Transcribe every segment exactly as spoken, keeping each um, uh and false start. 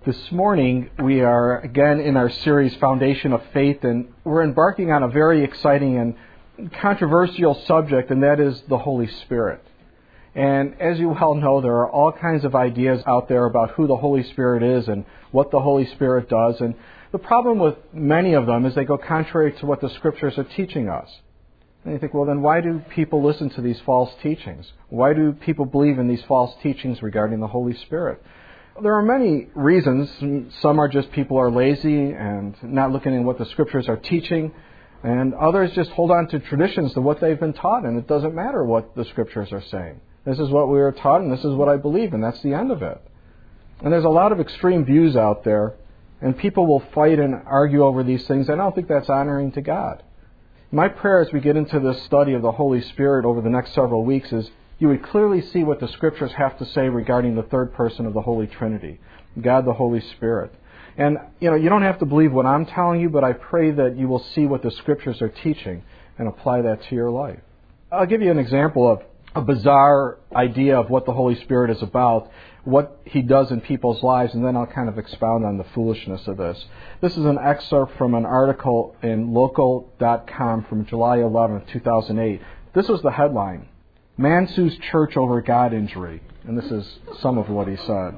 This morning, we are again in our series, Foundation of Faith, and we're embarking on a very exciting and controversial subject, and that is the Holy Spirit. And as you well know, there are all kinds of ideas out there about who the Holy Spirit is and what the Holy Spirit does. And the problem with many of them is they go contrary to what the Scriptures are teaching us. And you think, well, then why do people listen to these false teachings? Why do people believe in these false teachings regarding the Holy Spirit? There are many reasons. Some are just people are lazy and not looking at what the Scriptures are teaching. And others just hold on to traditions to what they've been taught, and it doesn't matter what the Scriptures are saying. This is what we were taught, and this is what I believe, and that's the end of it. And there's a lot of extreme views out there, and people will fight and argue over these things. I don't think that's honoring to God. My prayer as we get into this study of the Holy Spirit over the next several weeks is you would clearly see what the Scriptures have to say regarding the third person of the Holy Trinity, God the Holy Spirit. And, you know, you don't have to believe what I'm telling you, but I pray that you will see what the Scriptures are teaching and apply that to your life. I'll give you an example of a bizarre idea of what the Holy Spirit is about, what He does in people's lives, and then I'll kind of expound on the foolishness of this. This is an excerpt from an article in local dot com from July eleventh, two thousand eight. This was the headline: Man sues church over God injury. And this is some of what he said.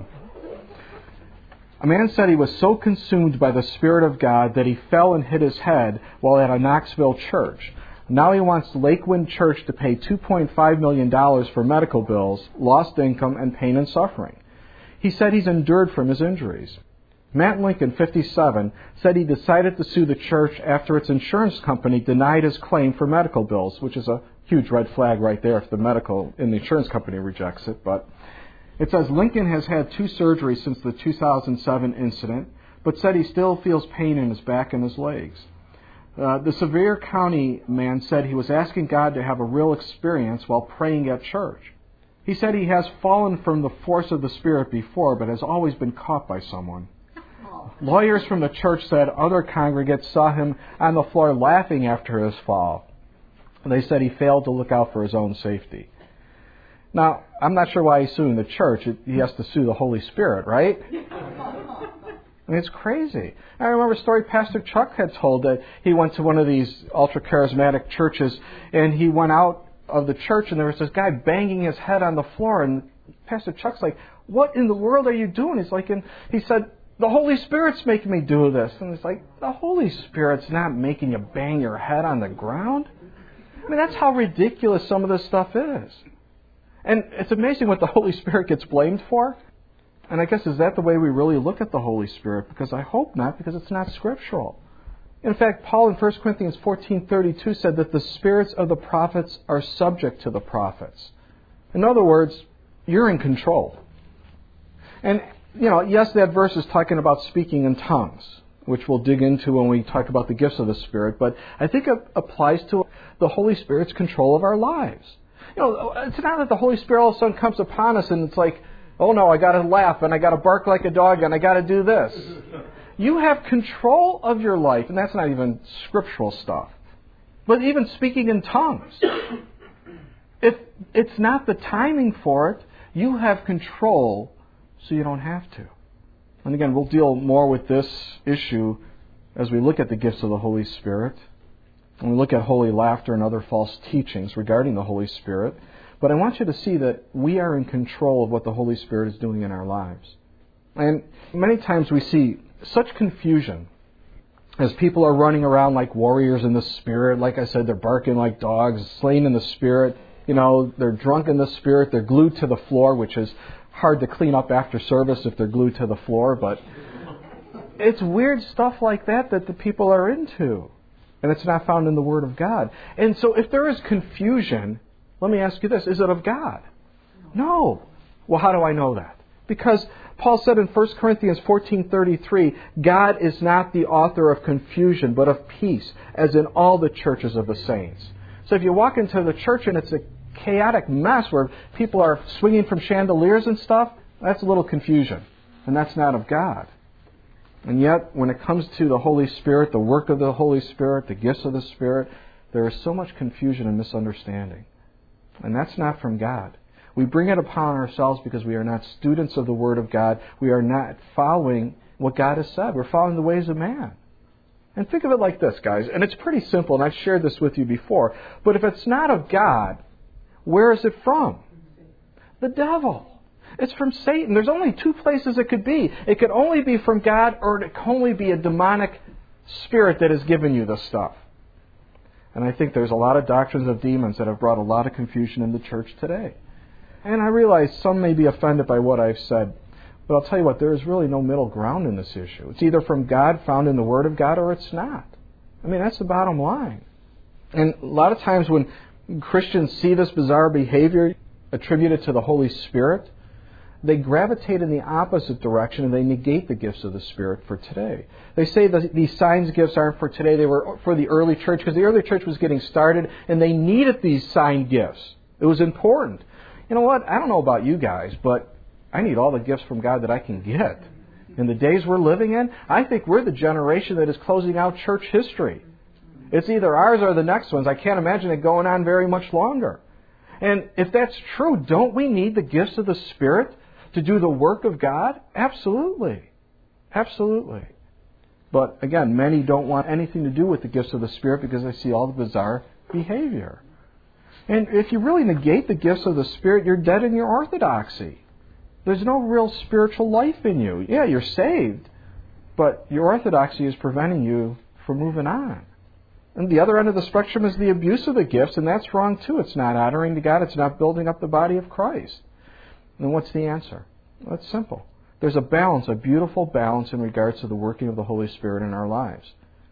A man said he was so consumed by the Spirit of God that he fell and hit his head while at a Knoxville church. Now he wants Lakewind Church to pay two point five million dollars for medical bills, lost income, and pain and suffering. He said he's endured from his injuries. Matt Lincoln, fifty-seven, said he decided to sue the church after its insurance company denied his claim for medical bills, which is a huge red flag right there if the medical and the insurance company rejects it. But it says Lincoln has had two surgeries since the two thousand seven incident, but said he still feels pain in his back and his legs. Uh, the Sevier County man said he was asking God to have a real experience while praying at church. He said he has fallen from the force of the Spirit before, but has always been caught by someone. Lawyers from the church said other congregants saw him on the floor laughing after his fall. They said he failed to look out for his own safety. Now, I'm not sure why he's suing the church. He has to sue the Holy Spirit, right? I mean, it's crazy. I remember a story Pastor Chuck had told that he went to one of these ultra-charismatic churches, and he went out of the church, and there was this guy banging his head on the floor, and Pastor Chuck's like, what in the world are you doing? He's like, and he said, the Holy Spirit's making me do this. And it's like, the Holy Spirit's not making you bang your head on the ground. I mean, that's how ridiculous some of this stuff is. And it's amazing what the Holy Spirit gets blamed for. And I guess, is that the way we really look at the Holy Spirit? Because I hope not, because it's not scriptural. In fact, Paul in First Corinthians fourteen thirty-two said that the spirits of the prophets are subject to the prophets. In other words, you're in control. And, you know, yes, that verse is talking about speaking in tongues, which we'll dig into when we talk about the gifts of the Spirit, but I think it applies to the Holy Spirit's control of our lives. You know, it's not that the Holy Spirit all of a sudden comes upon us and it's like, oh no, I got to laugh and I got to bark like a dog and I got to do this. You have control of your life, and that's not even scriptural stuff. But even speaking in tongues, if it's not the timing for it, you have control so you don't have to. And again, we'll deal more with this issue as we look at the gifts of the Holy Spirit. And we look at holy laughter and other false teachings regarding the Holy Spirit. But I want you to see that we are in control of what the Holy Spirit is doing in our lives. And many times we see such confusion as people are running around like warriors in the Spirit. Like I said, they're barking like dogs, slain in the Spirit. You know, they're drunk in the Spirit. They're glued to the floor, which is hard to clean up after service if they're glued to the floor. But it's weird stuff like that that the people are into. And it's not found in the Word of God. And so if there is confusion, let me ask you this, is it of God? No. Well, how do I know that? Because Paul said in First Corinthians fourteen thirty-three, God is not the author of confusion, but of peace, as in all the churches of the saints. So if you walk into the church and it's a chaotic mess where people are swinging from chandeliers and stuff, that's a little confusion. And that's not of God. And yet, when it comes to the Holy Spirit, the work of the Holy Spirit, the gifts of the Spirit, there is so much confusion and misunderstanding. And that's not from God. We bring it upon ourselves because we are not students of the Word of God. We are not following what God has said. We're following the ways of man. And think of it like this, guys, and it's pretty simple, and I've shared this with you before, but if it's not of God, where is it from? The devil. It's from Satan. There's only two places it could be. It could only be from God, or it can only be a demonic spirit that has given you this stuff. And I think there's a lot of doctrines of demons that have brought a lot of confusion in the church today. And I realize some may be offended by what I've said, but I'll tell you what, there is really no middle ground in this issue. It's either from God, found in the Word of God, or it's not. I mean, that's the bottom line. And a lot of times when Christians see this bizarre behavior attributed to the Holy Spirit, they gravitate in the opposite direction and they negate the gifts of the Spirit for today. They say that these signs gifts aren't for today, they were for the early church, because the early church was getting started and they needed these sign gifts. It was important. You know what? I don't know about you guys, but I need all the gifts from God that I can get. In the days we're living in, I think we're the generation that is closing out church history. It's either ours or the next one's. I can't imagine it going on very much longer. And if that's true, don't we need the gifts of the Spirit to do the work of God? Absolutely. Absolutely. But again, many don't want anything to do with the gifts of the Spirit because they see all the bizarre behavior. And if you really negate the gifts of the Spirit, you're dead in your orthodoxy. There's no real spiritual life in you. Yeah, you're saved, but your orthodoxy is preventing you from moving on. And the other end of the spectrum is the abuse of the gifts, and that's wrong too. It's not honoring to God. It's not building up the body of Christ. And what's the answer? Well, it's simple. There's a balance, a beautiful balance in regards to the working of the Holy Spirit in our lives.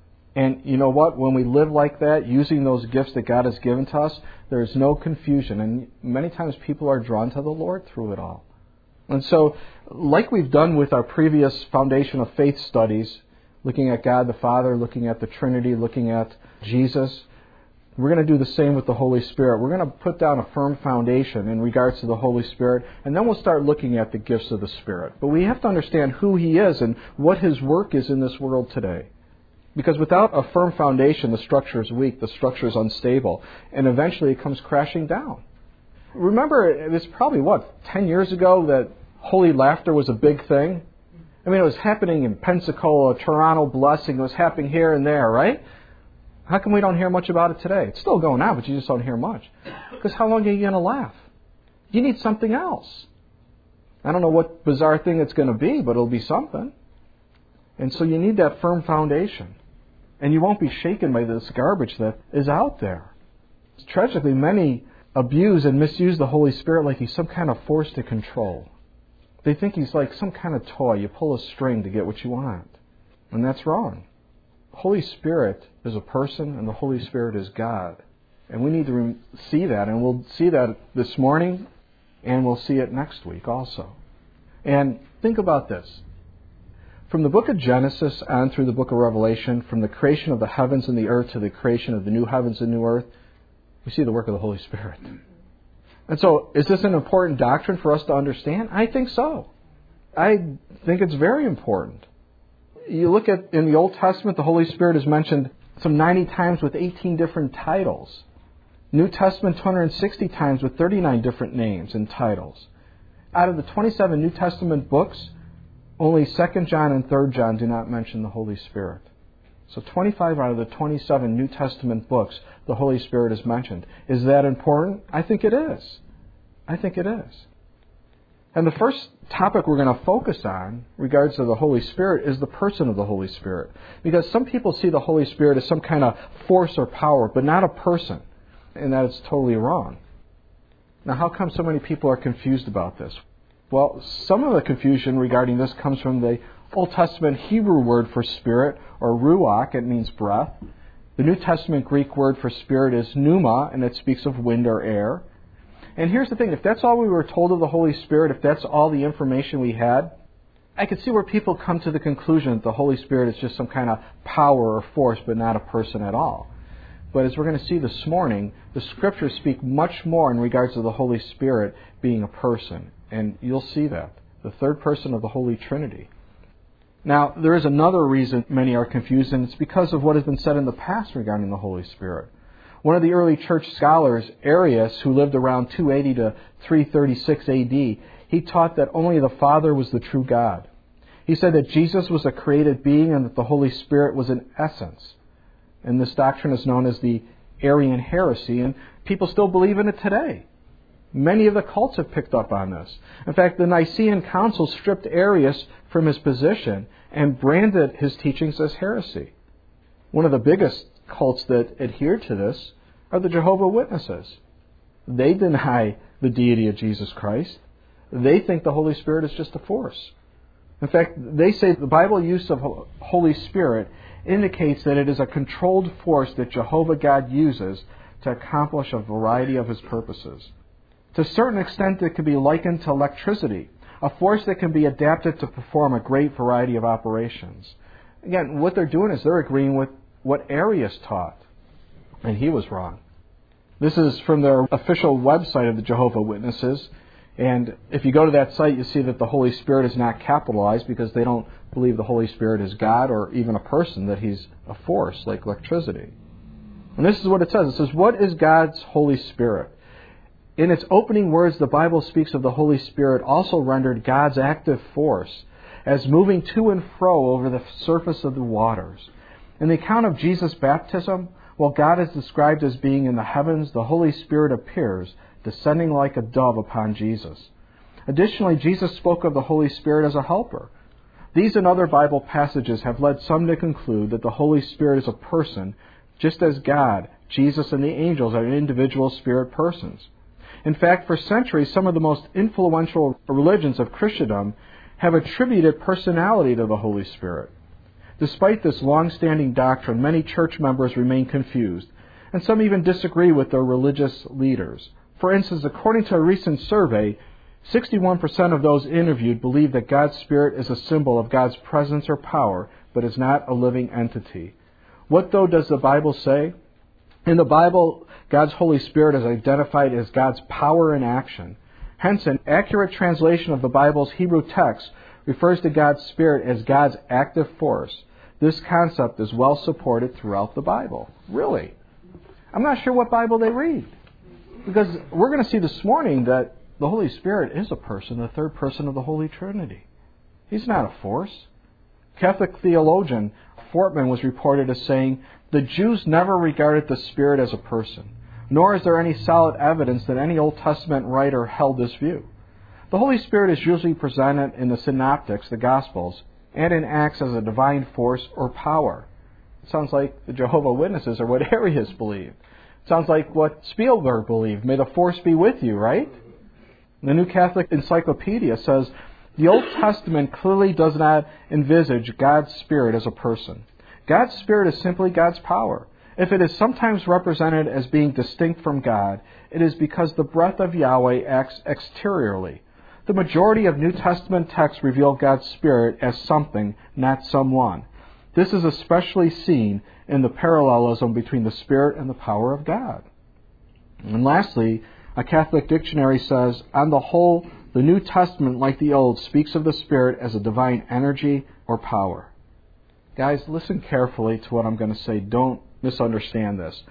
And you know what? When we live like that, using those gifts that God has given to us, there's no confusion. And many times people are drawn to the Lord through it all. And so, like we've done with our previous Foundation of Faith studies, looking at God the Father, looking at the Trinity, looking at Jesus, we're going to do the same with the Holy Spirit. We're going to put down a firm foundation in regards to the Holy Spirit, and then we'll start looking at the gifts of the Spirit. But we have to understand who He is and what His work is in this world today. Because without a firm foundation, the structure is weak, the structure is unstable, and eventually it comes crashing down. Remember, it was probably, what, ten years ago that holy laughter was a big thing? I mean, it was happening in Pensacola, Toronto Blessing, it was happening here and there, right? How come we don't hear much about it today? It's still going on, but you just don't hear much. Because how long are you going to laugh? You need something else. I don't know what bizarre thing it's going to be, but it'll be something. And so you need that firm foundation. And you won't be shaken by this garbage that is out there. Tragically, many abuse and misuse the Holy Spirit like He's some kind of force to control. They think He's like some kind of toy. You pull a string to get what you want. And that's wrong. The Holy Spirit is a person, and the Holy Spirit is God. And we need to re- see that, and we'll see that this morning, and we'll see it next week also. And think about this. From the book of Genesis on through the book of Revelation, from the creation of the heavens and the earth to the creation of the new heavens and new earth, we see the work of the Holy Spirit. And so, is this an important doctrine for us to understand? I think so. I think it's very important. You look at, in the Old Testament, the Holy Spirit is mentioned some ninety times with eighteen different titles. New Testament, two hundred sixty times with thirty-nine different names and titles. Out of the twenty-seven New Testament books, only Second John and Third John do not mention the Holy Spirit. So twenty-five out of the twenty-seven New Testament books, the Holy Spirit is mentioned. Is that important? I think it is. I think it is. And the first topic we're going to focus on, regards to the Holy Spirit, is the person of the Holy Spirit. Because some people see the Holy Spirit as some kind of force or power, but not a person. And that is totally wrong. Now, how come so many people are confused about this? Well, some of the confusion regarding this comes from the Old Testament Hebrew word for spirit, or ruach, it means breath. The New Testament Greek word for spirit is pneuma, and it speaks of wind or air. And here's the thing, if that's all we were told of the Holy Spirit, if that's all the information we had, I could see where people come to the conclusion that the Holy Spirit is just some kind of power or force, but not a person at all. But as we're going to see this morning, the Scriptures speak much more in regards to the Holy Spirit being a person. And you'll see that. The third person of the Holy Trinity. Now, there is another reason many are confused, and it's because of what has been said in the past regarding the Holy Spirit. One of the early church scholars, Arius, who lived around two eighty to three thirty-six A D, he taught that only the Father was the true God. He said that Jesus was a created being and that the Holy Spirit was an essence. And this doctrine is known as the Arian heresy, and people still believe in it today. Many of the cults have picked up on this. In fact, the Nicene Council stripped Arius from his position and branded his teachings as heresy. One of the biggest cults that adhere to this are the Jehovah's Witnesses. They deny the deity of Jesus Christ. They think the Holy Spirit is just a force. In fact, they say the Bible use of Holy Spirit indicates that it is a controlled force that Jehovah God uses to accomplish a variety of His purposes. To a certain extent, it can be likened to electricity, a force that can be adapted to perform a great variety of operations. Again, what they're doing is they're agreeing with what Arius taught, and he was wrong. This is from their official website of the Jehovah's Witnesses, and if you go to that site, you see that the Holy Spirit is not capitalized because they don't believe the Holy Spirit is God or even a person, that He's a force like electricity. And this is what it says. It says, "What is God's Holy Spirit?" In its opening words, the Bible speaks of the Holy Spirit also rendered God's active force as moving to and fro over the surface of the waters. In the account of Jesus' baptism, while God is described as being in the heavens, the Holy Spirit appears, descending like a dove upon Jesus. Additionally, Jesus spoke of the Holy Spirit as a helper. These and other Bible passages have led some to conclude that the Holy Spirit is a person, just as God, Jesus, and the angels are individual spirit persons. In fact, for centuries, some of the most influential religions of Christendom have attributed personality to the Holy Spirit. Despite this long-standing doctrine, many church members remain confused, and some even disagree with their religious leaders. For instance, according to a recent survey, sixty-one percent of those interviewed believe that God's Spirit is a symbol of God's presence or power, but is not a living entity. What, though, does the Bible say? In the Bible, God's Holy Spirit is identified as God's power in action. Hence, an accurate translation of the Bible's Hebrew text refers to God's Spirit as God's active force. This concept is well supported throughout the Bible. Really? I'm not sure what Bible they read. Because we're going to see this morning that the Holy Spirit is a person, the third person of the Holy Trinity. He's not a force. Catholic theologian Fortman was reported as saying, "The Jews never regarded the Spirit as a person, nor is there any solid evidence that any Old Testament writer held this view. The Holy Spirit is usually presented in the Synoptics, the Gospels, and in Acts as a divine force or power." It sounds like the Jehovah's Witnesses or what Arius believed. It sounds like what Spielberg believed. May the force be with you, right? The New Catholic Encyclopedia says, "The Old Testament clearly does not envisage God's Spirit as a person. God's Spirit is simply God's power. If it is sometimes represented as being distinct from God, it is because the breath of Yahweh acts exteriorly. The majority of New Testament texts reveal God's Spirit as something, not someone. This is especially seen in the parallelism between the Spirit and the power of God." And lastly, a Catholic dictionary says, "On the whole, the New Testament, like the Old, speaks of the Spirit as a divine energy or power." Guys, listen carefully to what I'm going to say. Don't misunderstand this.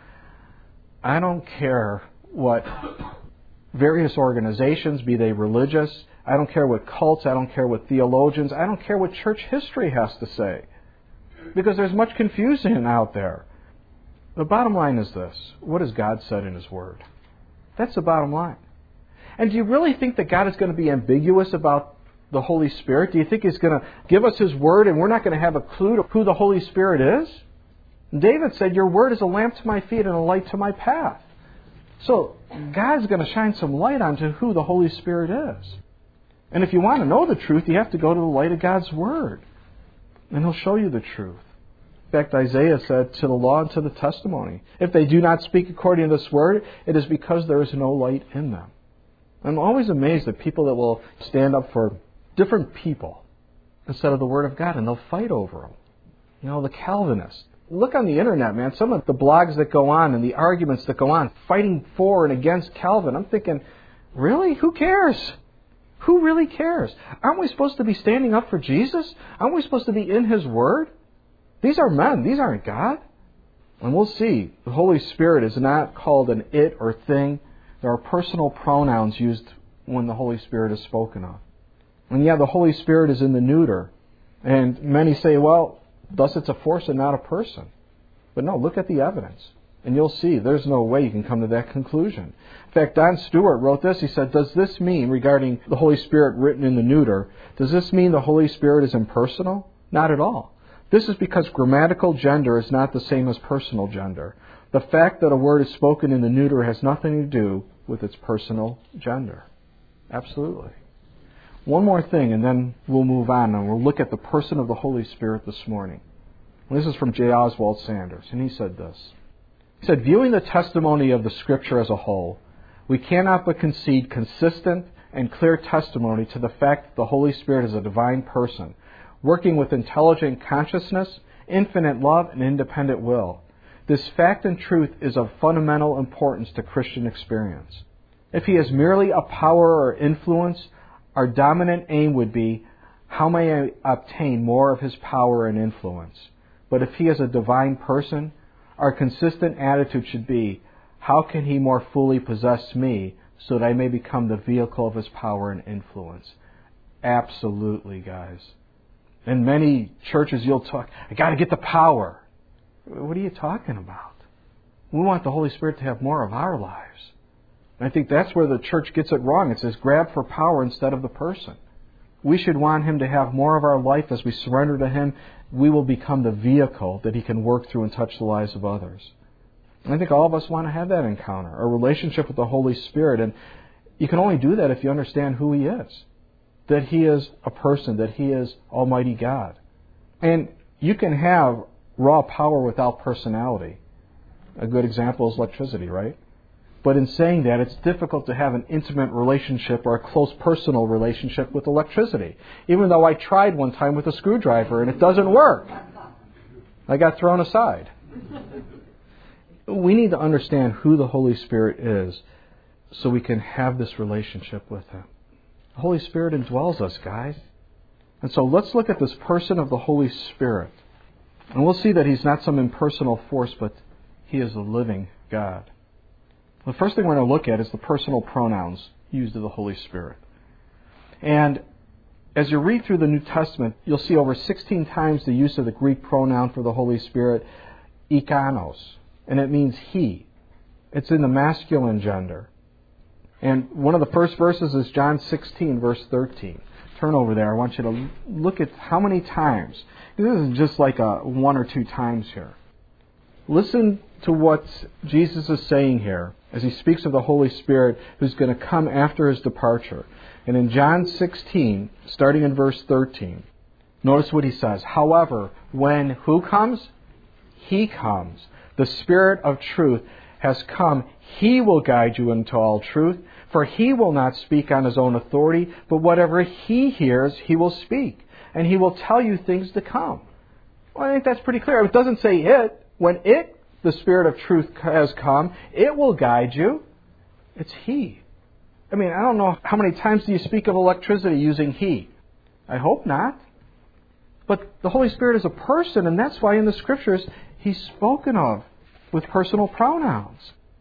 I don't care what various organizations, be they religious, I don't care what cults, I don't care what theologians, I don't care what church history has to say. Because there's much confusion out there. The bottom line is this. What has God said in His Word? That's the bottom line. And do you really think that God is going to be ambiguous about the Holy Spirit? Do you think He's going to give us His Word and we're not going to have a clue to who the Holy Spirit is? David said, "Your Word is a lamp to my feet and a light to my path." So God's going to shine some light onto who the Holy Spirit is. And if you want to know the truth, you have to go to the light of God's Word. And He'll show you the truth. In fact, Isaiah said, "To the law and to the testimony. If they do not speak according to this Word, it is because there is no light in them." I'm always amazed at people that will stand up for different people instead of the Word of God, and they'll fight over them. You know, the Calvinists. Look on the internet, man. Some of the blogs that go on and the arguments that go on, fighting for and against Calvin. I'm thinking, really? Who cares? Who really cares? Aren't we supposed to be standing up for Jesus? Aren't we supposed to be in His Word? These are men. These aren't God. And we'll see, the Holy Spirit is not called an it or thing. There are personal pronouns used when the Holy Spirit is spoken of. And yeah, the Holy Spirit is in the neuter. And many say, well, thus it's a force and not a person. But no, look at the evidence. And you'll see there's no way you can come to that conclusion. In fact, Don Stewart wrote this. He said, does this mean, regarding the Holy Spirit written in the neuter, does this mean the Holy Spirit is impersonal? Not at all. This is because grammatical gender is not the same as personal gender. The fact that a word is spoken in the neuter has nothing to do with its personal gender. Absolutely. One more thing, and then we'll move on, and we'll look at the person of the Holy Spirit this morning. And this is from J. Oswald Sanders, and he said this. He said, viewing the testimony of the Scripture as a whole, we cannot but concede consistent and clear testimony to the fact that the Holy Spirit is a divine person, working with intelligent consciousness, infinite love, and independent will. This fact and truth is of fundamental importance to Christian experience. If he is merely a power or influence, our dominant aim would be, how may I obtain more of his power and influence? But if he is a divine person, our consistent attitude should be, how can he more fully possess me so that I may become the vehicle of his power and influence? Absolutely, guys. In many churches you'll talk, I got to get the power. What are you talking about? We want the Holy Spirit to have more of our lives. And I think that's where the church gets it wrong. It says grab for power instead of the person. We should want him to have more of our life. As we surrender to him, we will become the vehicle that he can work through and touch the lives of others. And I think all of us want to have that encounter, a relationship with the Holy Spirit. And you can only do that if you understand who he is. That he is a person, that he is Almighty God. And you can have raw power without personality. A good example is electricity, right? But in saying that, it's difficult to have an intimate relationship or a close personal relationship with electricity. Even though I tried one time with a screwdriver and it doesn't work. I got thrown aside. We need to understand who the Holy Spirit is so we can have this relationship with him. The Holy Spirit indwells us, guys. And so let's look at this person of the Holy Spirit. And we'll see that he's not some impersonal force, but he is a living God. The first thing we're going to look at is the personal pronouns used of the Holy Spirit. And as you read through the New Testament, you'll see over sixteen times the use of the Greek pronoun for the Holy Spirit, ikanos, and it means he. It's in the masculine gender. And one of the first verses is John sixteen, verse thirteen. Turn over there. I want you to look at how many times. This isn't just like a one or two times here. Listen to what Jesus is saying here as he speaks of the Holy Spirit who's going to come after his departure. And in John sixteen, starting in verse thirteen, notice what he says. However, when who comes? He comes. The Spirit of truth has come. He will guide you into all truth, for he will not speak on his own authority, but whatever he hears, he will speak, and he will tell you things to come. Well, I think that's pretty clear. It doesn't say it. When it, the Spirit of truth, has come, it will guide you. It's he. I mean, I don't know how many times do you speak of electricity using he. I hope not. But the Holy Spirit is a person, and that's why in the Scriptures he's spoken of with personal pronouns.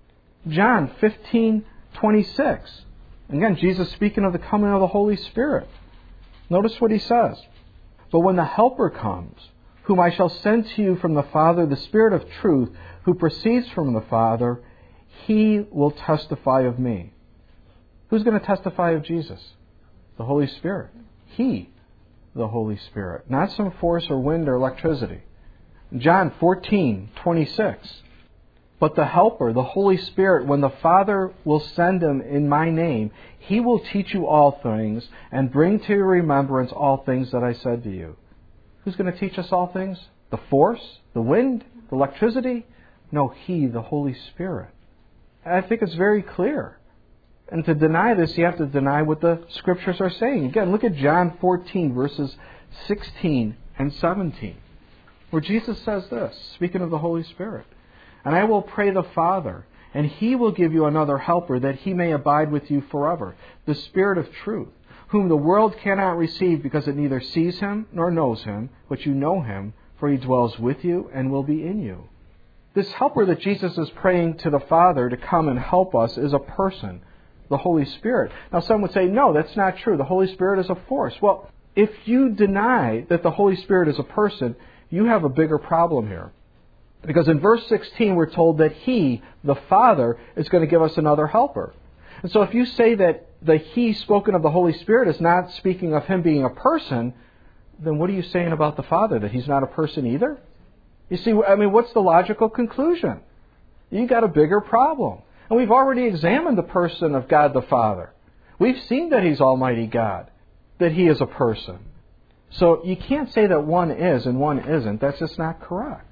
John fifteen twenty-six. Again, Jesus speaking of the coming of the Holy Spirit. Notice what he says. But when the Helper comes, whom I shall send to you from the Father, the Spirit of truth, who proceeds from the Father, he will testify of me. Who's going to testify of Jesus? The Holy Spirit. He, the Holy Spirit. Not some force or wind or electricity. John fourteen twenty-six. But the Helper, the Holy Spirit, when the Father will send him in my name, he will teach you all things and bring to your remembrance all things that I said to you. Who's going to teach us all things? The force? The wind? The electricity? No, he, the Holy Spirit. And I think it's very clear. And to deny this, you have to deny what the Scriptures are saying. Again, look at John fourteen, verses sixteen and seventeen, where Jesus says this, speaking of the Holy Spirit. And I will pray the Father, and he will give you another helper, that he may abide with you forever, the Spirit of truth, whom the world cannot receive because it neither sees him nor knows him, but you know him, for he dwells with you and will be in you. This helper that Jesus is praying to the Father to come and help us is a person, the Holy Spirit. Now some would say, no, that's not true. The Holy Spirit is a force. Well, if you deny that the Holy Spirit is a person, you have a bigger problem here. Because in verse sixteen, we're told that He, the Father, is going to give us another helper. And so if you say that the He spoken of the Holy Spirit is not speaking of Him being a person, then what are you saying about the Father? That He's not a person either? You see, I mean, what's the logical conclusion? You've got a bigger problem. And we've already examined the person of God the Father. We've seen that He's Almighty God, that He is a person. So you can't say that one is and one isn't. That's just not correct.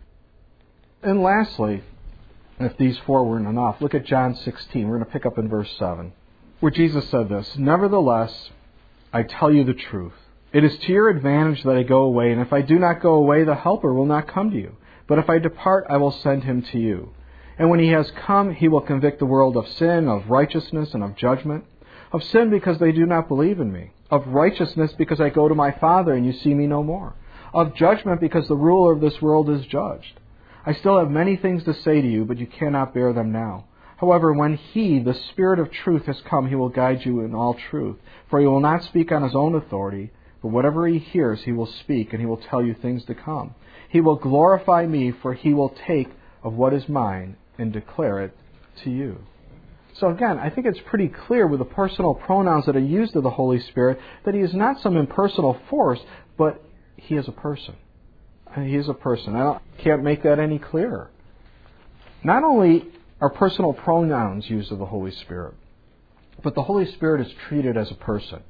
And lastly, if these four weren't enough, look at John sixteen. We're going to pick up in verse seven, where Jesus said this, "Nevertheless, I tell you the truth. It is to your advantage that I go away, and if I do not go away, the Helper will not come to you. But if I depart, I will send Him to you. And when He has come, He will convict the world of sin, of righteousness, and of judgment. Of sin, because they do not believe in me. Of righteousness, because I go to my Father, and you see me no more. Of judgment, because the ruler of this world is judged. I still have many things to say to you, but you cannot bear them now. However, when He, the Spirit of truth, has come, He will guide you in all truth. For He will not speak on His own authority, but whatever He hears, He will speak, and He will tell you things to come. He will glorify me, for He will take of what is mine and declare it to you." So again, I think it's pretty clear with the personal pronouns that are used of the Holy Spirit that He is not some impersonal force, but He is a person. He is a person. I don't, can't make that any clearer. Not only are personal pronouns used of the Holy Spirit, but the Holy Spirit is treated as a person.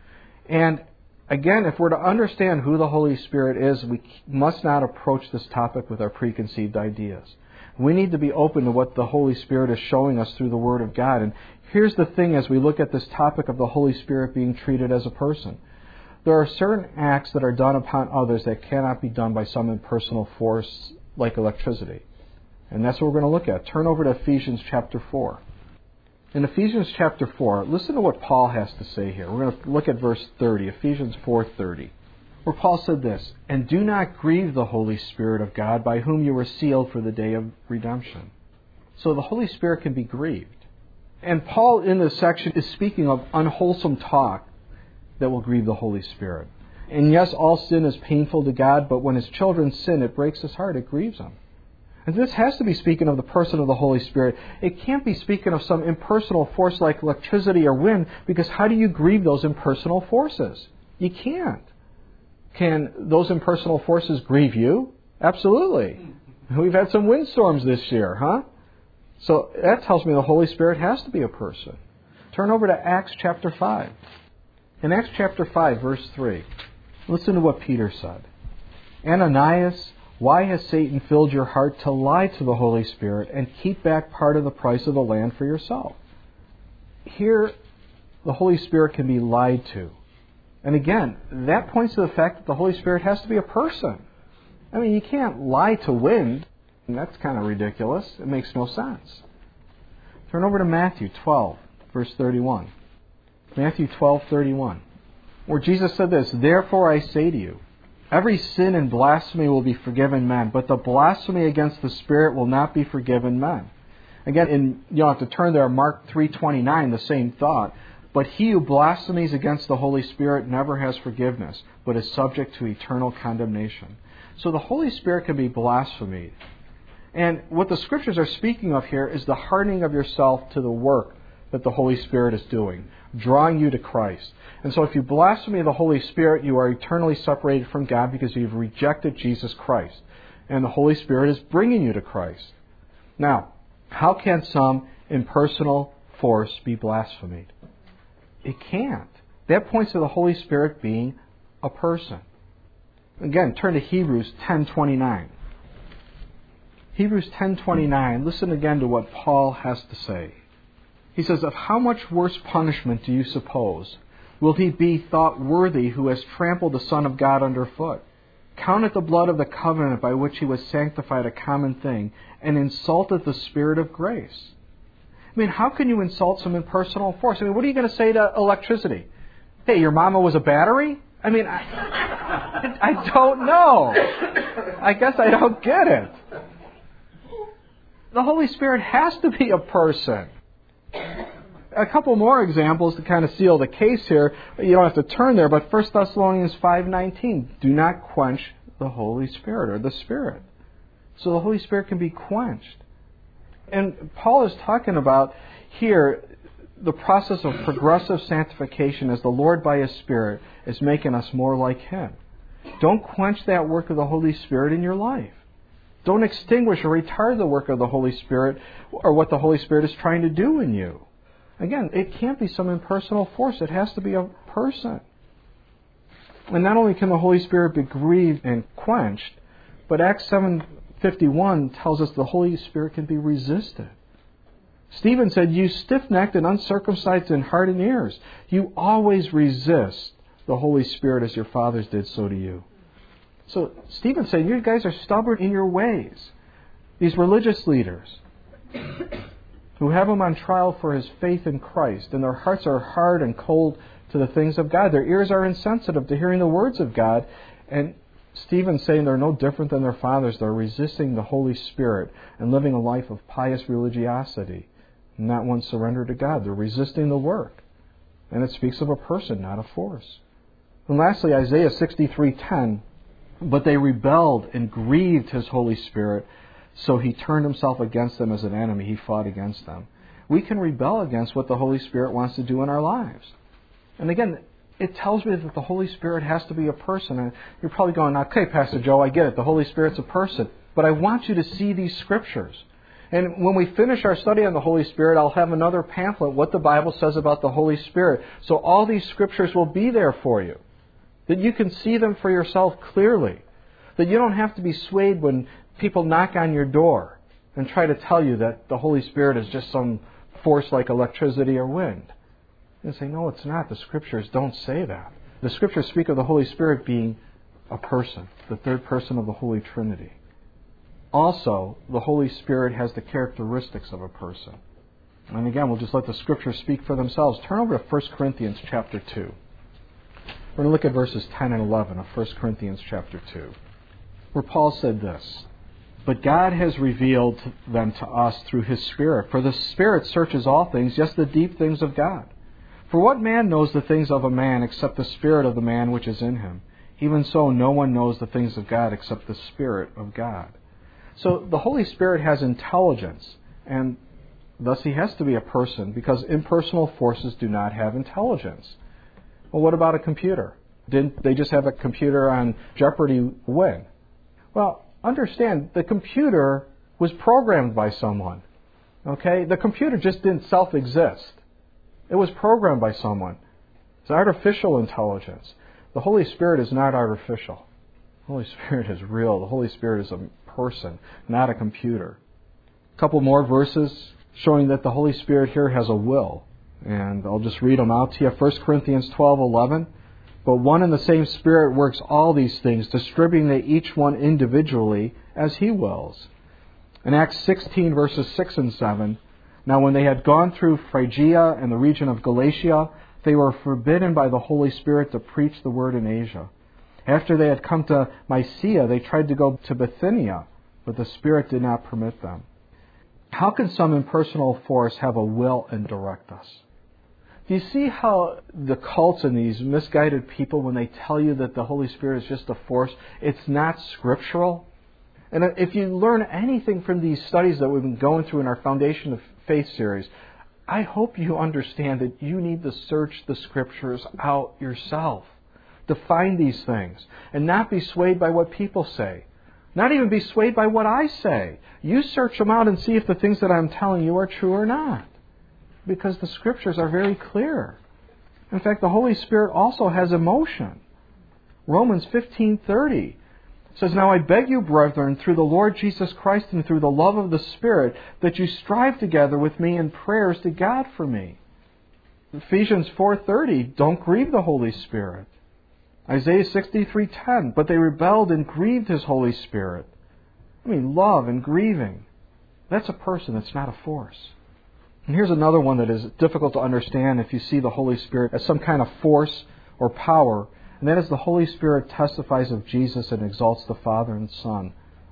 And again, if we're to understand who the Holy Spirit is, we must not approach this topic with our preconceived ideas. We need to be open to what the Holy Spirit is showing us through the Word of God. And here's the thing as we look at this topic of the Holy Spirit being treated as a person. There are certain acts that are done upon others that cannot be done by some impersonal force like electricity. And that's what we're going to look at. Turn over to Ephesians chapter four. In Ephesians chapter four, listen to what Paul has to say here. We're going to look at verse thirty, Ephesians four thirty, where Paul said this, "And do not grieve the Holy Spirit of God, by whom you were sealed for the day of redemption." So the Holy Spirit can be grieved. And Paul in this section is speaking of unwholesome talk that will grieve the Holy Spirit. And yes, all sin is painful to God, but when His children sin, it breaks His heart, it grieves Him. And this has to be speaking of the person of the Holy Spirit. It can't be speaking of some impersonal force like electricity or wind, because how do you grieve those impersonal forces? You can't. Can those impersonal forces grieve you? Absolutely. We've had some windstorms this year, huh? So that tells me the Holy Spirit has to be a person. Turn over to Acts chapter five. In Acts chapter five, verse three, listen to what Peter said. "Ananias, why has Satan filled your heart to lie to the Holy Spirit and keep back part of the price of the land for yourself?" Here, the Holy Spirit can be lied to. And again, that points to the fact that the Holy Spirit has to be a person. I mean, you can't lie to wind. And that's kind of ridiculous. It makes no sense. Turn over to Matthew twelve, verse thirty-one. Matthew twelve thirty-one, where Jesus said this, "Therefore I say to you, every sin and blasphemy will be forgiven men, but the blasphemy against the Spirit will not be forgiven men." Again, in, you don't have to turn there, Mark three twenty-nine, the same thought. "But he who blasphemies against the Holy Spirit never has forgiveness, but is subject to eternal condemnation." So the Holy Spirit can be blasphemed. And what the Scriptures are speaking of here is the hardening of yourself to the work that the Holy Spirit is doing, drawing you to Christ. And so if you blaspheme the Holy Spirit, you are eternally separated from God because you've rejected Jesus Christ. And the Holy Spirit is bringing you to Christ. Now, how can some impersonal force be blasphemed? It can't. That points to the Holy Spirit being a person. Again, turn to Hebrews ten twenty-nine. Hebrews ten twenty-nine, listen again to what Paul has to say. He says, "Of how much worse punishment do you suppose will he be thought worthy who has trampled the Son of God underfoot, counted the blood of the covenant by which he was sanctified a common thing, and insulted the Spirit of grace?" I mean, how can you insult some impersonal force? I mean, what are you going to say to electricity? Hey, your mama was a battery? I mean, I, I don't know. I guess I don't get it. The Holy Spirit has to be a person. A couple more examples to kind of seal the case here. You don't have to turn there, but First Thessalonians five nineteen. Do not quench the Holy Spirit or the Spirit. So the Holy Spirit can be quenched. And Paul is talking about here the process of progressive sanctification as the Lord by His Spirit is making us more like Him. Don't quench that work of the Holy Spirit in your life. Don't extinguish or retard the work of the Holy Spirit or what the Holy Spirit is trying to do in you. Again, it can't be some impersonal force. It has to be a person. And not only can the Holy Spirit be grieved and quenched, but Acts seven fifty-one tells us the Holy Spirit can be resisted. Stephen said, "You stiff-necked and uncircumcised in heart and ears, you always resist the Holy Spirit as your fathers did, so do you." So Stephen's saying, you guys are stubborn in your ways. These religious leaders who have him on trial for his faith in Christ, and their hearts are hard and cold to the things of God. Their ears are insensitive to hearing the words of God. And Stephen's saying they're no different than their fathers. They're resisting the Holy Spirit and living a life of pious religiosity, not one surrendered to God. They're resisting the work. And it speaks of a person, not a force. And lastly, Isaiah sixty-three ten. But they rebelled and grieved His Holy Spirit, so He turned Himself against them as an enemy. He fought against them. We can rebel against what the Holy Spirit wants to do in our lives. And again, it tells me that the Holy Spirit has to be a person. And you're probably going, okay, Pastor Joe, I get it. The Holy Spirit's a person. But I want you to see these Scriptures. And when we finish our study on the Holy Spirit, I'll have another pamphlet, what the Bible says about the Holy Spirit. So all these Scriptures will be there for you, that you can see them for yourself clearly, that you don't have to be swayed when people knock on your door and try to tell you that the Holy Spirit is just some force like electricity or wind. And say, no, it's not. The Scriptures don't say that. The Scriptures speak of the Holy Spirit being a person, the third person of the Holy Trinity. Also, the Holy Spirit has the characteristics of a person. And again, we'll just let the Scriptures speak for themselves. Turn over to First Corinthians chapter two. We're going to look at verses ten and eleven of First Corinthians chapter two, where Paul said this: "But God has revealed them to us through His Spirit. For the Spirit searches all things, yes, the deep things of God. For what man knows the things of a man except the Spirit of the man which is in him? Even so, no one knows the things of God except the Spirit of God." So the Holy Spirit has intelligence, and thus He has to be a person, because impersonal forces do not have intelligence. Well, what about a computer? Didn't they just have a computer on Jeopardy win? Well, understand, the computer was programmed by someone. Okay? The computer just didn't self-exist. It was programmed by someone. It's artificial intelligence. The Holy Spirit is not artificial. The Holy Spirit is real. The Holy Spirit is a person, not a computer. A couple more verses showing that the Holy Spirit here has a will. And I'll just read them out to you. First Corinthians twelve eleven. "But one and the same Spirit works all these things, distributing to each one individually as He wills." In Acts sixteen, verses six and seven, "Now when they had gone through Phrygia and the region of Galatia, they were forbidden by the Holy Spirit to preach the word in Asia. After they had come to Mysia, they tried to go to Bithynia, but the Spirit did not permit them." How can some impersonal force have a will and direct us? Do you see how the cults and these misguided people, when they tell you that the Holy Spirit is just a force, it's not scriptural? And if you learn anything from these studies that we've been going through in our Foundation of Faith series, I hope you understand that you need to search the Scriptures out yourself to find these things and not be swayed by what people say. Not even be swayed by what I say. You search them out and see if the things that I'm telling you are true or not. Because the Scriptures are very clear. In fact, the Holy Spirit also has emotion. Romans fifteen thirty says, "Now I beg you, brethren, through the Lord Jesus Christ and through the love of the Spirit, that you strive together with me in prayers to God for me." Ephesians four thirty, "Don't grieve the Holy Spirit." Isaiah sixty-three ten, "But they rebelled and grieved His Holy Spirit." I mean, love and grieving. That's a person, it's not a force. And here's another one that is difficult to understand if you see the Holy Spirit as some kind of force or power, and that is the Holy Spirit testifies of Jesus and exalts the Father and Son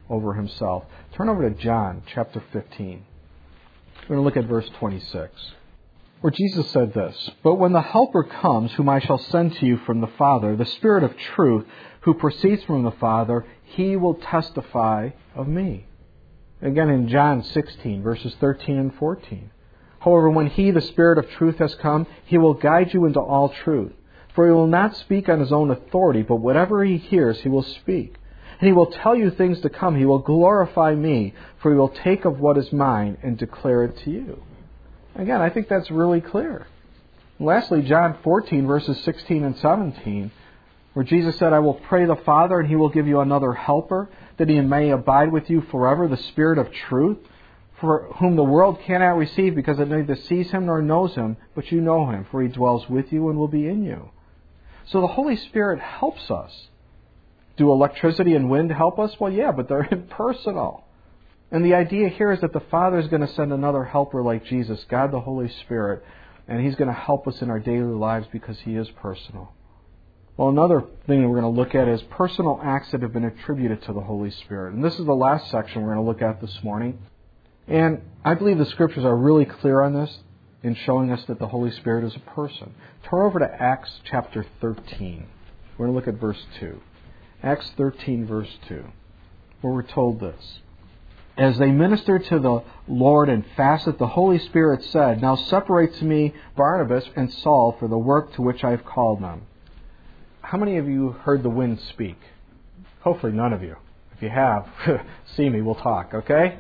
over himself. Turn over to John chapter fifteen. We're going to look at verse twenty-six, where Jesus said this, "But when the Helper comes, whom I shall send to you from the Father, the Spirit of truth, who proceeds from the Father, he will testify of me." Again in John sixteen, verses thirteen and fourteen. "However, when he, the Spirit of truth, has come, he will guide you into all truth. For he will not speak on his own authority, but whatever he hears, he will speak. And he will tell you things to come. He will glorify me, for he will take of what is mine and declare it to you." Again, I think that's really clear. And lastly, John fourteen, verses sixteen and seventeen, where Jesus said, "I will pray the Father, and he will give you another helper, that he may abide with you forever, the Spirit of truth, for whom the world cannot receive, because it neither sees him nor knows him, but you know him, for he dwells with you and will be in you." So the Holy Spirit helps us. Do electricity and wind help us? Well, yeah, but they're impersonal. And the idea here is that the Father is going to send another helper like Jesus, God the Holy Spirit, and he's going to help us in our daily lives because he is personal. Well, another thing that we're going to look at is personal acts that have been attributed to the Holy Spirit. And this is the last section we're going to look at this morning. And I believe the Scriptures are really clear on this in showing us that the Holy Spirit is a person. Turn over to Acts chapter thirteen. We're going to look at verse two. Acts thirteen, verse two, where we're told this. "As they ministered to the Lord and fasted, the Holy Spirit said, 'Now separate to me Barnabas and Saul for the work to which I have called them.'" How many of you heard the wind speak? Hopefully none of you. If you have, see me, we'll talk, okay?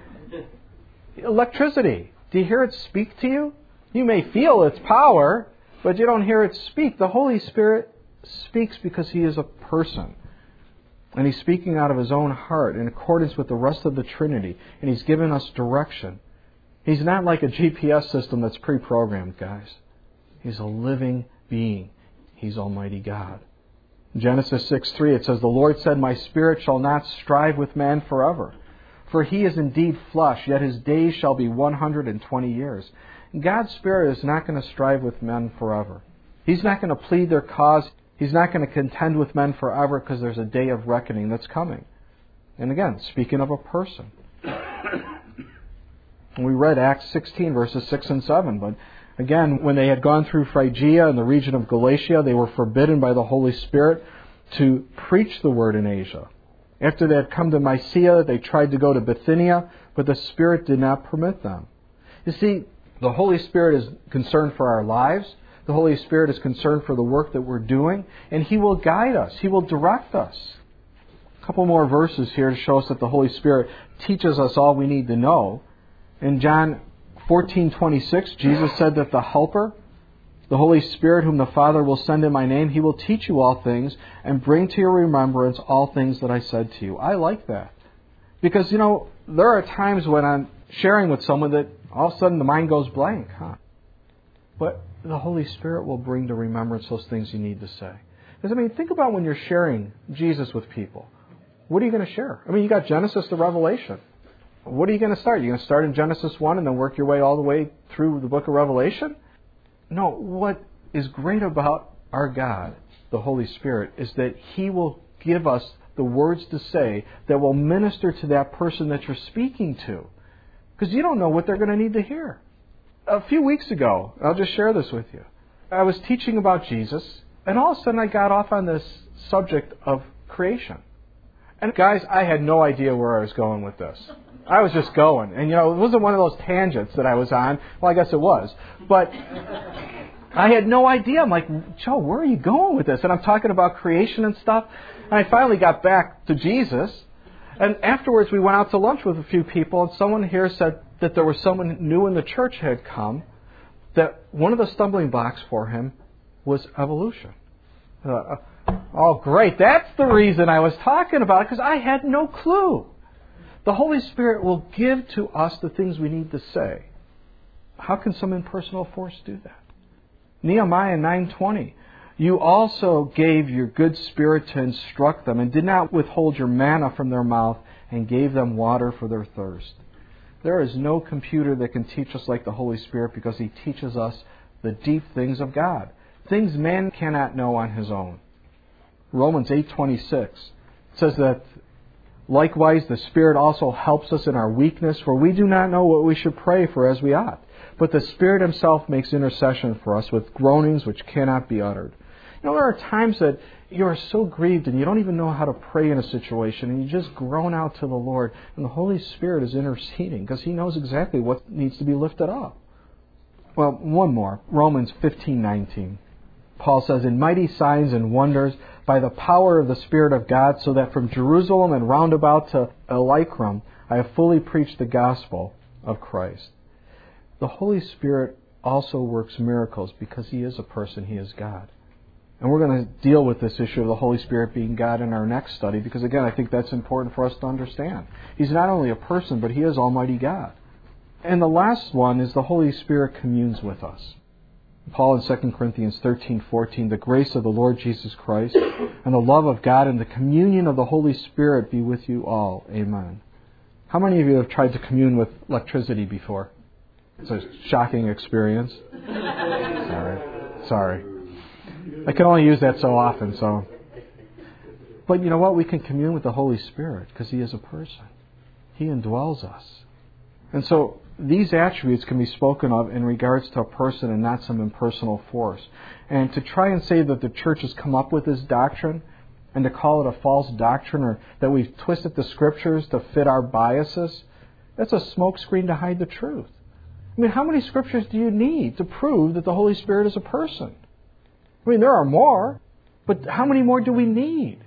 Electricity. Do you hear it speak to you? You may feel its power, but you don't hear it speak. The Holy Spirit speaks because he is a person. And he's speaking out of his own heart in accordance with the rest of the Trinity. And he's given us direction. He's not like a G P S system that's pre-programmed, guys. He's a living being. He's Almighty God. In Genesis six three, it says, "The Lord said, 'My spirit shall not strive with man forever. For he is indeed flesh, yet his days shall be one hundred twenty years. And God's Spirit is not going to strive with men forever. He's not going to plead their cause. He's not going to contend with men forever because there's a day of reckoning that's coming. And again, speaking of a person. And we read Acts sixteen, verses six and seven. But again, when they had gone through Phrygia and the region of Galatia, they were forbidden by the Holy Spirit to preach the word in Asia. After they had come to Mysia, they tried to go to Bithynia, but the Spirit did not permit them. You see, the Holy Spirit is concerned for our lives. The Holy Spirit is concerned for the work that we're doing, and he will guide us. He will direct us. A couple more verses here to show us that the Holy Spirit teaches us all we need to know. In John fourteen twenty-six, Jesus said that the Helper, the Holy Spirit, whom the Father will send in my name, he will teach you all things and bring to your remembrance all things that I said to you. I like that. Because, you know, there are times when I'm sharing with someone that all of a sudden the mind goes blank, huh? But the Holy Spirit will bring to remembrance those things you need to say. Because, I mean, think about when you're sharing Jesus with people. What are you going to share? I mean, you got Genesis to Revelation. What are you going to start? Are you going to start in Genesis one and then work your way all the way through the book of Revelation? No, what is great about our God, the Holy Spirit, is that he will give us the words to say that will minister to that person that you're speaking to. Because you don't know what they're going to need to hear. A few weeks ago, I'll just share this with you. I was teaching about Jesus, and all of a sudden I got off on this subject of creation. And guys, I had no idea where I was going with this. I was just going. And, you know, it wasn't one of those tangents that I was on. Well, I guess it was. But I had no idea. I'm like, Joe, where are you going with this? And I'm talking about creation and stuff. And I finally got back to Jesus. And afterwards, we went out to lunch with a few people. And someone here said that there was someone new in the church had come, that one of the stumbling blocks for him was evolution. Uh, oh, great. That's the reason I was talking about it, because I had no clue. The Holy Spirit will give to us the things we need to say. How can some impersonal force do that? Nehemiah nine twenty. You also gave your good Spirit to instruct them, and did not withhold your manna from their mouth, and gave them water for their thirst. There is no computer that can teach us like the Holy Spirit, because he teaches us the deep things of God. Things man cannot know on his own. Romans eight twenty-six says that Likewise, the Spirit also helps us in our weakness, for we do not know what we should pray for as we ought. But the Spirit Himself makes intercession for us with groanings which cannot be uttered. You know, there are times that you are so grieved and you don't even know how to pray in a situation, and you just groan out to the Lord, and the Holy Spirit is interceding because He knows exactly what needs to be lifted up. Well, one more. Romans fifteen nineteen. Paul says, "In mighty signs and wonders, by the power of the Spirit of God, so that from Jerusalem and round about to Illyricum, I have fully preached the gospel of Christ." The Holy Spirit also works miracles because He is a person, He is God. And we're going to deal with this issue of the Holy Spirit being God in our next study because, again, I think that's important for us to understand. He's not only a person, but He is Almighty God. And the last one is the Holy Spirit communes with us. Paul in Second Corinthians thirteen fourteen, "The grace of the Lord Jesus Christ and the love of God and the communion of the Holy Spirit be with you all. Amen." How many of you have tried to commune with electricity before? It's a shocking experience. Sorry. Sorry. I can only use that so often, so. But you know what? We can commune with the Holy Spirit because He is a person. He indwells us. And so these attributes can be spoken of in regards to a person and not some impersonal force. And to try and say that the church has come up with this doctrine and to call it a false doctrine or that we've twisted the Scriptures to fit our biases, that's a smokescreen to hide the truth. I mean, how many Scriptures do you need to prove that the Holy Spirit is a person? I mean, there are more, but how many more do we need?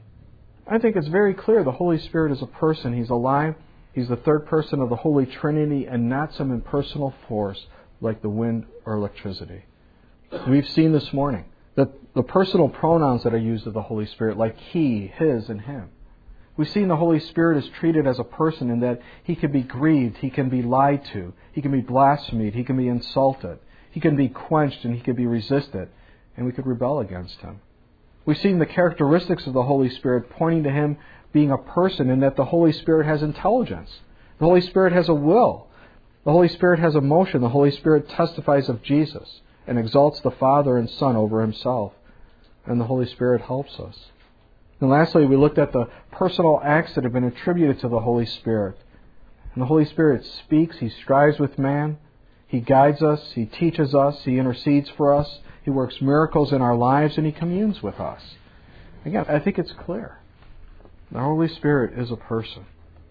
I think it's very clear the Holy Spirit is a person. He's alive. He's the third person of the Holy Trinity and not some impersonal force like the wind or electricity. We've seen this morning that the personal pronouns that are used of the Holy Spirit, like He, His, and Him. We've seen the Holy Spirit is treated as a person in that He can be grieved, He can be lied to, He can be blasphemed, He can be insulted, He can be quenched, and He can be resisted, and we could rebel against Him. We've seen the characteristics of the Holy Spirit pointing to Him being a person in that the Holy Spirit has intelligence. The Holy Spirit has a will. The Holy Spirit has emotion. The Holy Spirit testifies of Jesus and exalts the Father and Son over Himself. And the Holy Spirit helps us. And lastly, we looked at the personal acts that have been attributed to the Holy Spirit. And the Holy Spirit speaks. He strives with man. He guides us. He teaches us. He intercedes for us. He works miracles in our lives, and He communes with us. Again, I think it's clear. The Holy Spirit is a person.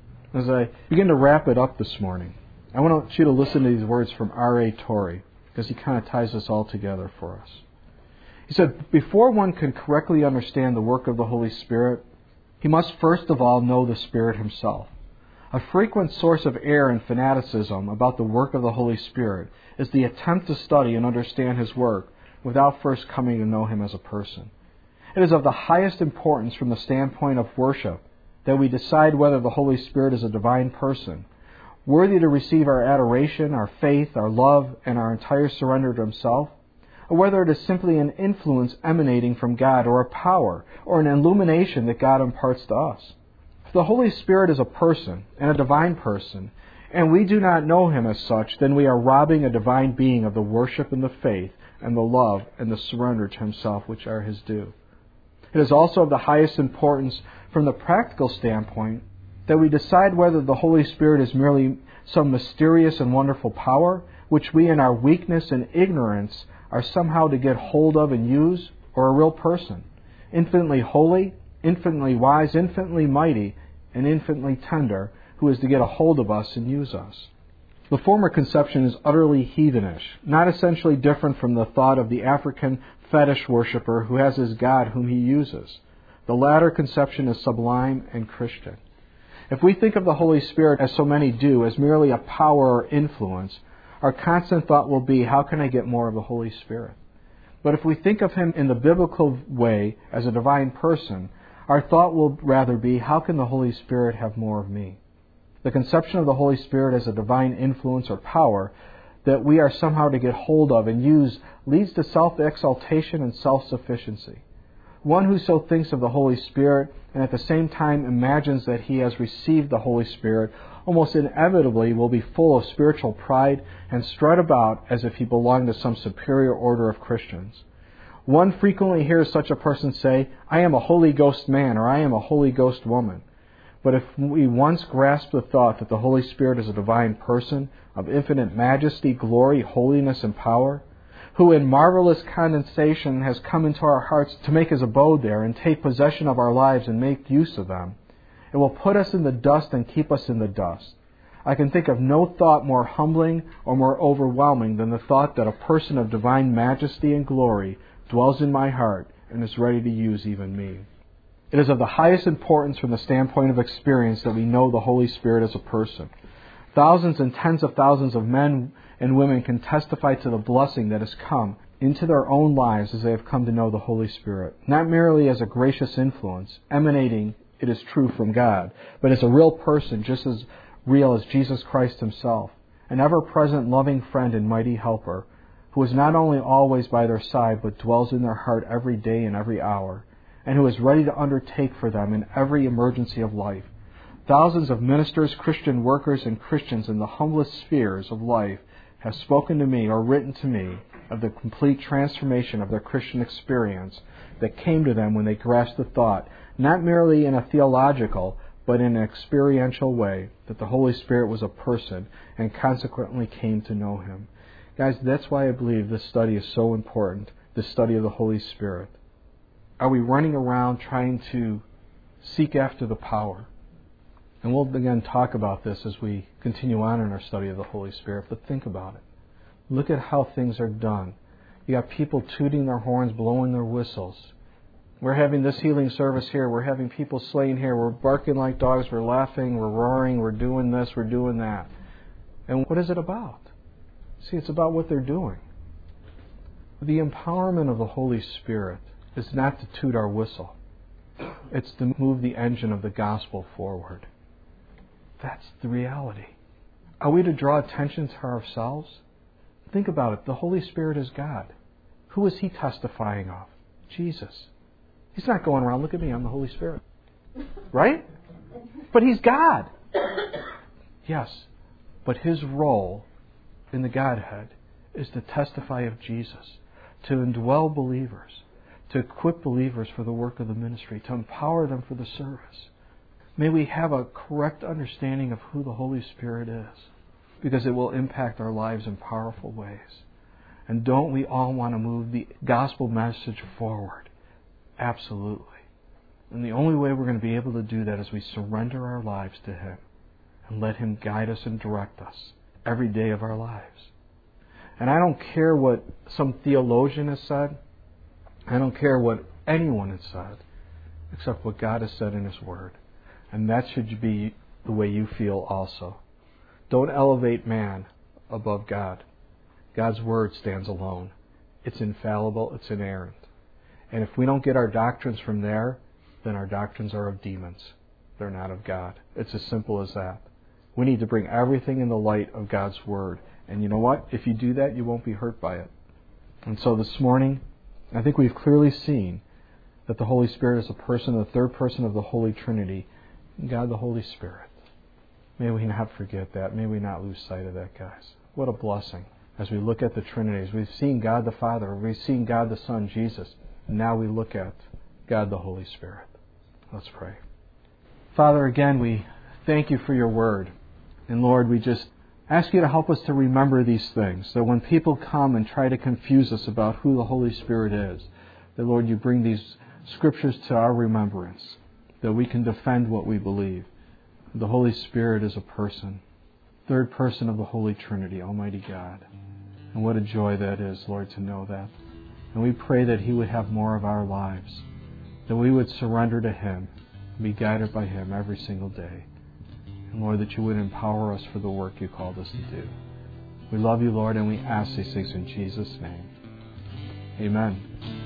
As I begin to wrap it up this morning, I want you to listen to these words from R A Torrey, because he kind of ties this all together for us. He said, "Before one can correctly understand the work of the Holy Spirit, he must first of all know the Spirit Himself. A frequent source of error and fanaticism about the work of the Holy Spirit is the attempt to study and understand His work without first coming to know Him as a person. It is of the highest importance from the standpoint of worship that we decide whether the Holy Spirit is a divine person, worthy to receive our adoration, our faith, our love, and our entire surrender to Himself, or whether it is simply an influence emanating from God, or a power, or an illumination that God imparts to us. If the Holy Spirit is a person, and a divine person, and we do not know Him as such, then we are robbing a divine being of the worship and the faith, and the love, and the surrender to Himself which are His due. It is also of the highest importance from the practical standpoint that we decide whether the Holy Spirit is merely some mysterious and wonderful power which we in our weakness and ignorance are somehow to get hold of and use, or a real person, infinitely holy, infinitely wise, infinitely mighty, and infinitely tender, who is to get a hold of us and use us. The former conception is utterly heathenish, not essentially different from the thought of the African fetish worshipper who has his God whom he uses. The latter conception is sublime and Christian. If we think of the Holy Spirit, as so many do, as merely a power or influence, our constant thought will be, how can I get more of the Holy Spirit? But if we think of Him in the biblical way as a divine person, our thought will rather be, how can the Holy Spirit have more of me? The conception of the Holy Spirit as a divine influence or power that we are somehow to get hold of and use leads to self-exaltation and self-sufficiency. One who so thinks of the Holy Spirit and at the same time imagines that he has received the Holy Spirit almost inevitably will be full of spiritual pride and strut about as if he belonged to some superior order of Christians. One frequently hears such a person say, "I am a Holy Ghost man," or "I am a Holy Ghost woman." But if we once grasp the thought that the Holy Spirit is a divine person of infinite majesty, glory, holiness, and power, who in marvelous condensation has come into our hearts to make his abode there and take possession of our lives and make use of them, it will put us in the dust and keep us in the dust. I can think of no thought more humbling or more overwhelming than the thought that a person of divine majesty and glory dwells in my heart and is ready to use even me. It is of the highest importance from the standpoint of experience that we know the Holy Spirit as a person. Thousands and tens of thousands of men and women can testify to the blessing that has come into their own lives as they have come to know the Holy Spirit, not merely as a gracious influence, emanating, it is true, from God, but as a real person just as real as Jesus Christ himself, an ever-present loving friend and mighty helper, who is not only always by their side, but dwells in their heart every day and every hour, and who is ready to undertake for them in every emergency of life. Thousands of ministers, Christian workers, and Christians in the humblest spheres of life have spoken to me or written to me of the complete transformation of their Christian experience that came to them when they grasped the thought, not merely in a theological, but in an experiential way, that the Holy Spirit was a person and consequently came to know him. Guys, that's why I believe this study is so important, the study of the Holy Spirit. Are we running around trying to seek after the power? And we'll again talk about this as we continue on in our study of the Holy Spirit, but think about it. Look at how things are done. You got people tooting their horns, blowing their whistles. We're having this healing service here. We're having people slain here. We're barking like dogs. We're laughing. We're roaring. We're doing this. We're doing that. And what is it about? See, it's about what they're doing. The empowerment of the Holy Spirit is not to toot our whistle. It's to move the engine of the gospel forward. That's the reality. Are we to draw attention to ourselves? Think about it. The Holy Spirit is God. Who is he testifying of? Jesus. He's not going around, look at me, I'm the Holy Spirit. Right? But he's God. Yes. But his role in the Godhead is to testify of Jesus, to indwell believers, to equip believers for the work of the ministry, to empower them for the service. May we have a correct understanding of who the Holy Spirit is, because it will impact our lives in powerful ways. And don't we all want to move the gospel message forward? Absolutely. And the only way we're going to be able to do that is we surrender our lives to him and let him guide us and direct us every day of our lives. And I don't care what some theologian has said. I don't care what anyone has said, except what God has said in his word. And that should be the way you feel also. Don't elevate man above God. God's word stands alone. It's infallible. It's inerrant. And if we don't get our doctrines from there, then our doctrines are of demons. They're not of God. It's as simple as that. We need to bring everything in the light of God's Word. And you know what? If you do that, you won't be hurt by it. And so this morning, I think we've clearly seen that the Holy Spirit is a person, the third person of the Holy Trinity, God the Holy Spirit. May we not forget that. May we not lose sight of that, guys. What a blessing. As we look at the Trinities, we've seen God the Father, we've seen God the Son, Jesus. Now we look at God the Holy Spirit. Let's pray. Father, again, we thank you for your word. And Lord, we just ask you to help us to remember these things, that when people come and try to confuse us about who the Holy Spirit is, that, Lord, you bring these scriptures to our remembrance, that we can defend what we believe. The Holy Spirit is a person, third person of the Holy Trinity, Almighty God. And what a joy that is, Lord, to know that. And we pray that he would have more of our lives, that we would surrender to him, and be guided by him every single day. And Lord, that you would empower us for the work you called us to do. We love you, Lord, and we ask these things in Jesus' name. Amen.